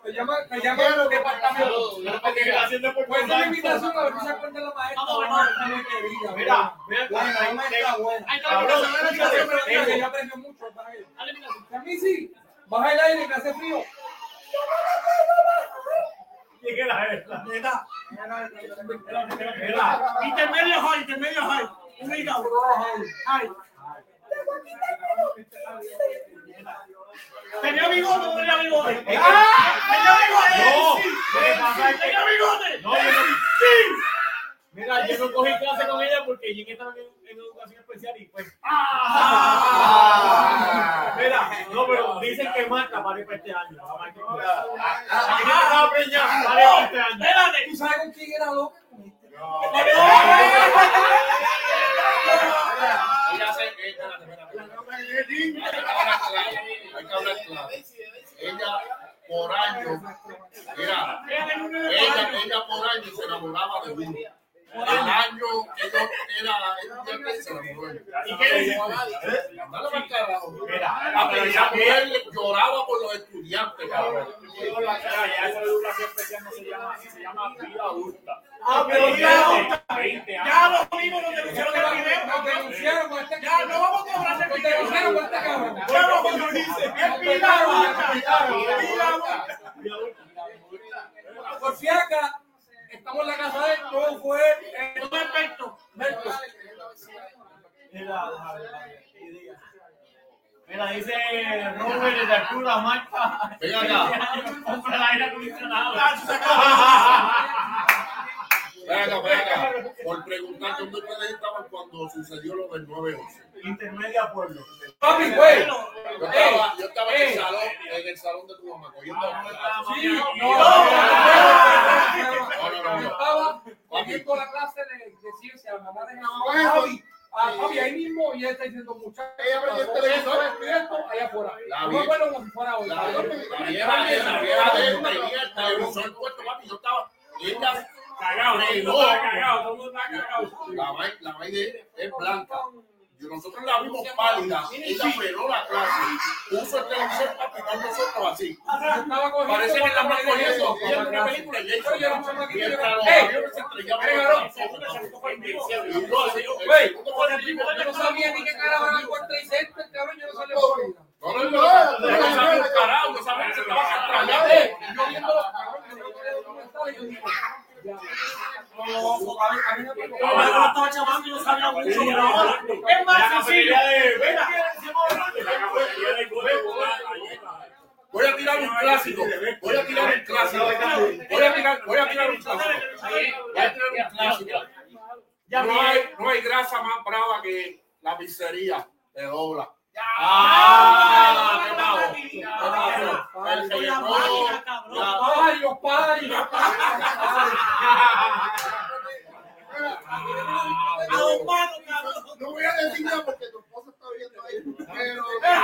Te llaman al departamento. Haciendo por Pues una invitación a ver si se acuerda la maestra. Mira, La maestra está buena. Que yo aprecio mucho para ella. A mí sí. Baja el aire que hace frío. ¿quién era esta? Intermedio high. Un hígado. High. ¿Tenía bigote o no tenía bigote? ¿Tenía bigote? ¿Tenía bigote? No, yo no. Sí. Mira, yo no cogí clase con ella porque ella estaba en educación especial y pues. Mira, no, pero dicen que Marta vale para este año. Estaba preñada, vale para este año. Espérate. ¿Tú sabes con quién era loco? Hay que hablar claro. Ella por años, mira, ella por años se enamoraba de uno. El año que yo era se enamoró de él. ¿Y qué le dijo? Dale para el carajo. Mira, Pero él lloraba por los estudiantes, cabrón. Ya esa educación especial no se llama así, se llama vida adulta. pero 20 años. Ya lo mismo nos denunciaron el video. Nos denunciaron por este Ya no vamos a cobrar el Nos video. denunciaron por este cabrón. Bueno, como dice, es vida adulta. Por si acá, estamos en la casa de él, todo fue No perfecto. Mira, dice Robert de Arturo a Marta. Venga acá. Compra el aire acondicionado. Venga. Por preguntar dónde ustedes estaban cuando sucedió lo del 9/11. Intermedia Pueblo. papi, güey. Yo estaba en el salón de tu mamá cogiendo. Sí, No. Yo estaba cogiendo la clase de ciencia, la mamá de Javi. Javi ahí mismo y él está diciendo muchachos. Ella me dio el televisor. Esto allá afuera. La No me vi- acuerdo como si fuera hoy. La vieja de él tenía el televisor puesto, papi. Yo estaba. Ella Cagado, todo el mundo está cagado, todo el mundo está cagado. la vaina es blanca. Nosotros la vimos pálida. Ella frenó la clase. Puso el televisor, papi, con nosotros así. Parece que estamos cogiendo viendo una película y ella mientras los aviones se estrellaban. Yo no sabía ni qué carajo era el World Trade Center, cabrón, yo no sabía por qué. No sabía un carajo, no sabía que se estaba castrando. Yo viendo los cabrones, yo creo que era documental y yo digo, a mí me preocupó. Yo estaba chamando y no sabía mucho, pero ahora. Es más sencillo. Voy a tirar un clásico. No hay grasa más brava que la pizzería de dobla. Los paris. No voy a decir nada porque tu esposa está viendo ahí. Pero.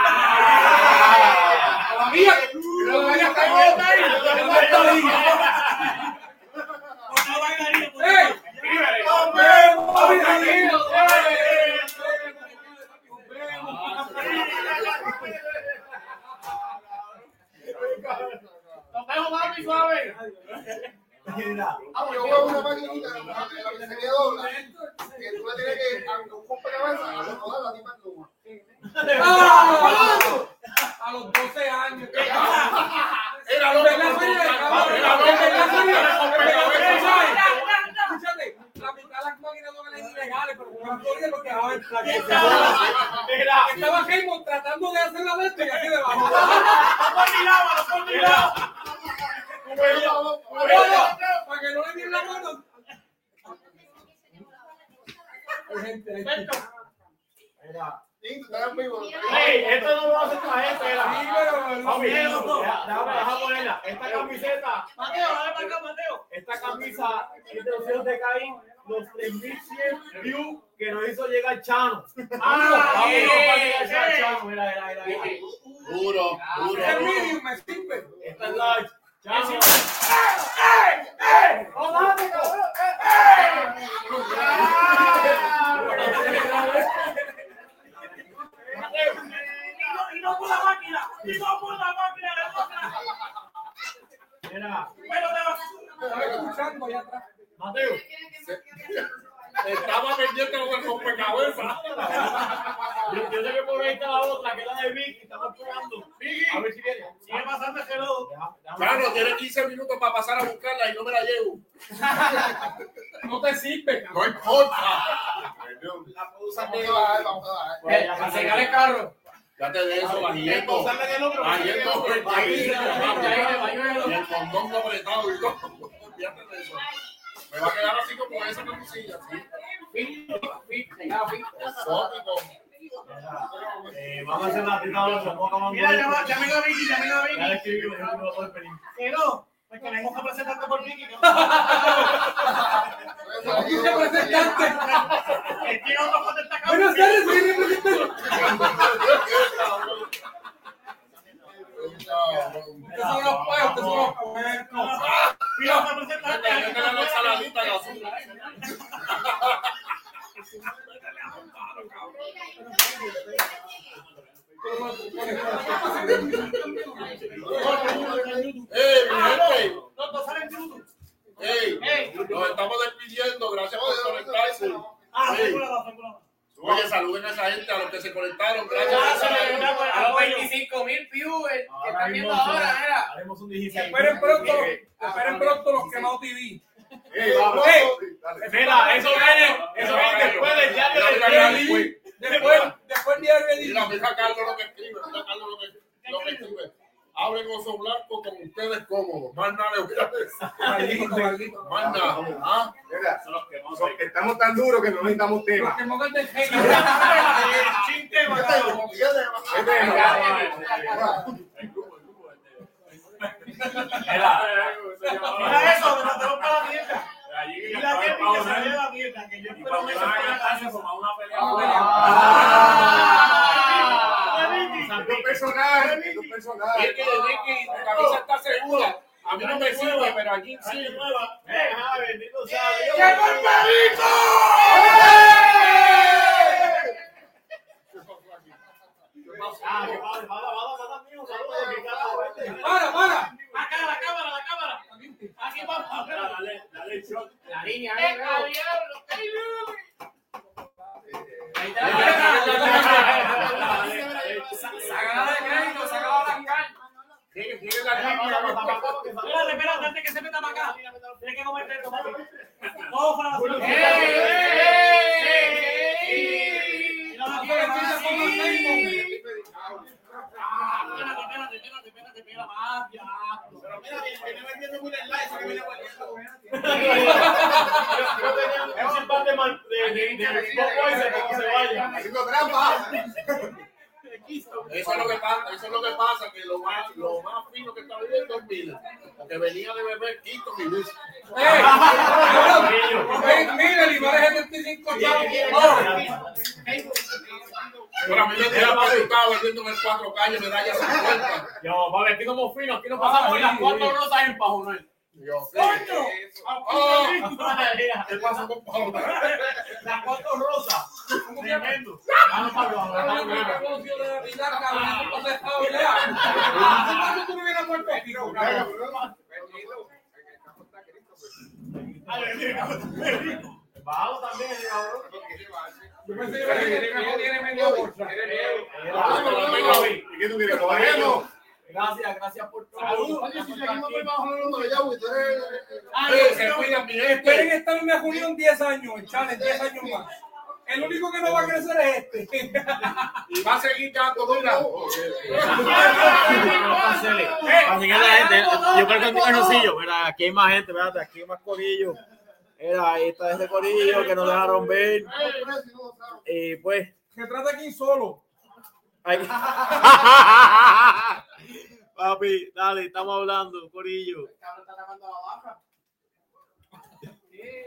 Todavía está ahí. Nos vemos, mami, suave. Yo voy a una maquinita en la pizzería dobla. Que tú le tienes que, aunque un rompecabezas, acomodar la tipa en luma. A los 12 años. Era lo que Escúchate, la mitad de las máquinas no eran ilegales, pero con la Florida lo que dejaban en Estaba Raymond tratando de hacer la leche y aquí debajo. Para que no le den la mano. Gente, Sí, tú estás en vivo. Esto no lo hace esta gente. Déjame ponerla. Esta camiseta. Mateo, dale para acá, Mateo. Esta camisa es de los hijos de Caín, los 3.100 views que nos hizo llegar Chano. Mira. Duro. el medium me sirve. Esta es la Chano. Y no por la máquina. Y no por la máquina. Estaba escuchando allá atrás. Mateo. Estaba pendiente con el rompecabezas. Yo sé que por ahí está la otra, que es la de Vicky. Estamos esperando. Vicky. A ver si viene. Sigue pasando el reloj. Claro, tiene 15 minutos para pasar a buscarla y no me la llevo. No te sirve. No importa. Vamos a bajar. A secar el carro. Date de eso, bajiendo. Bajiendo. Y el condón apretado y todo. Olvídate de eso. Me va a quedar así como esa camisilla, ¿sí? Exótico. Vamos a hacer la tita ahora. Mira, llamen a Vicky, llamen a Vicky. Ya le escribimos, yo no puedo pedir. Que no, porque tenemos que presentarte por Vicky. Aquí se presentaste. Es que otro contesta acá. Buenas tardes, soy el representante. Ustedes son los payos, ustedes son los puercos. Mira, te presentaste. Métele la saladita de azul. Nos estamos despidiendo, gracias por conectarse. Oye, saluden a esa gente, a los que se conectaron, gracias. A los 25,000 viewers que están viendo ahora, mira. Haremos un 16. Esperen pronto los quemados TV. Mira, eso viene después del diario del día. Después diario de Mira, mira Carlos lo que escribe, mira Carlos lo que escribe. Hablen oso blanco con ustedes cómodos. Más nada le voy a decir. Más nada. ¿Ah? Mira, estamos tan duros que no necesitamos Los tema. quemados del Mira eso, que nos tenemos para la mierda. Mira que pique salió de la mierda, que yo espero me personal. Es que Ricky, tu camisa está segura. A mí no me sirve, pero aquí sí. Bendito sea Dios. ¡Llegó el perrito! Para. Acá, la cámara. Aquí vamos. Dale shot. La línea, Sacada de crédito, sacada de la carne. Espérate, antes que se meta para acá. Tienes que comer esto, papi. Todo para la suerte. Espérate, más. Pero mira, viene vendiendo muy el like, que viene Es un par de se vaya. Haciendo trampa. Eso es lo que pasa, que lo más fino que está viviendo es Miller, porque venía de beber Quito y Luis. Mira, el Ibar es 75 chavos. Pero a mí me queda más estaba vendiendo en el 4 calles, medalla 50. Yo, para ver, aquí somos finos, aquí no pasamos las 4 rosas en Pajonal. ¿Qué pasa con Pablo? Las 4 rosas. Tremendo. Tú no vienes a Puerto Rico, Bajo también, cabrón. yo pensé que tiene media bolsa. ¿Y qué tú quieres? ¿Lo bajemos? Gracias por todo. Oye, si seguimos bajando de Yahweh, tú eres... Se cuidan mi gente. Esperen esta misma Julián 10 años, echale 10 años más. El único que no va a crecer es este. Y va a seguir dando dura. Así que la gente, yo creo que es un hermosillo. Mira, aquí hay más gente, ¿verdad? Aquí hay más corillo. Mira, ahí está ese corillo que nos deja romper. Y pues. Se trata aquí solo. Papi, dale, estamos hablando, corillo. El cabrón está tapando la barra.